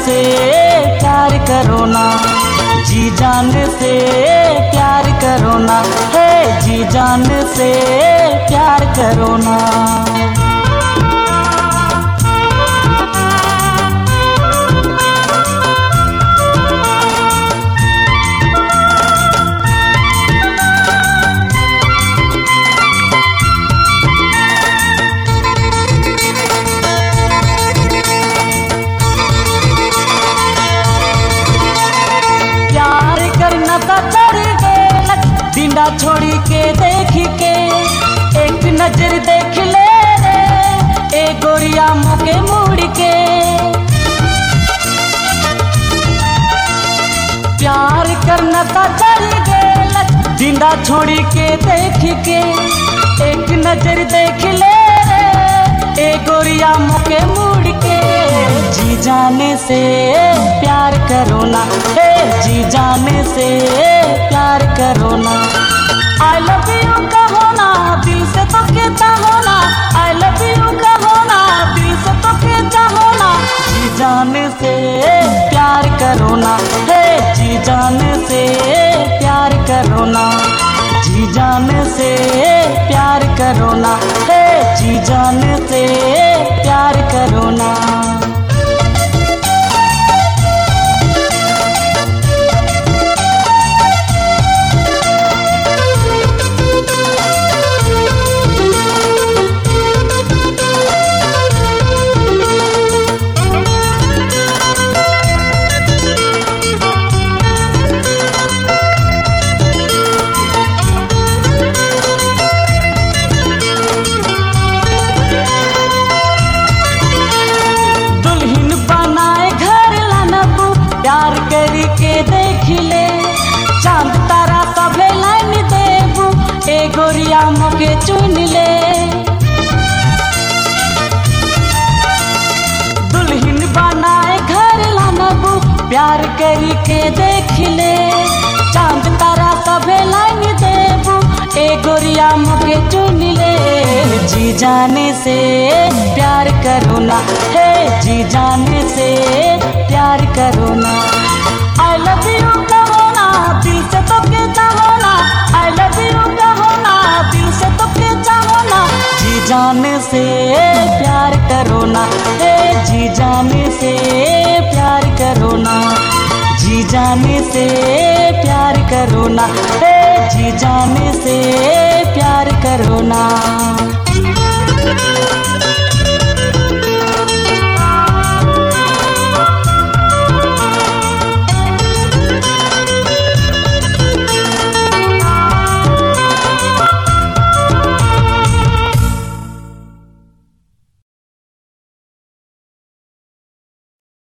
से प्यार करो ना, जी जान से प्यार करो ना, हे जी जान से प्यार करो ना। डिंडा छोड़ी के देख के एक नजर देख ले रे, ए गोरिया मुके मुड़ के। प्यार करना था डर गेल, डिंडा छोड़ी के देख के एक नजर देख ले रे, ए गोरिया मुके मुड़ के। जी जाने से प्यार करो ना, हे जी जाने से प्यार करो ना। I love you कहो ना, दिल से तो कहता हो ना, I love you कहो ना, दिल से तो कहता हो ना। जी जाने से प्यार करो ना, हे जी जाने से प्यार करो ना, जी जाने से प्यार करो ना, हे जी जाने से प्यार करो ना। प्यार करके देख ले, चांद तारा सब लाइन देबू, ए गोरिया मुके चुन ले। दुल्हन बनाए घर लानबू, प्यार करके देख ले, चांद तारा सब लाइन देबू, ए गोरिया मुके चुन ले। जी जाने से प्यार करो ना, हे जी जाने से प्यार करो ना। I love you कहो ना, दिल से तो कहता हो ना, I love you कहो ना, दिल से तो कहता हो ना। जी जाने से प्यार करो ना, हे जी जाने से प्यार करो ना, जी जाने से प्यार करो ना, हे जी जाने से प्यार करो ना।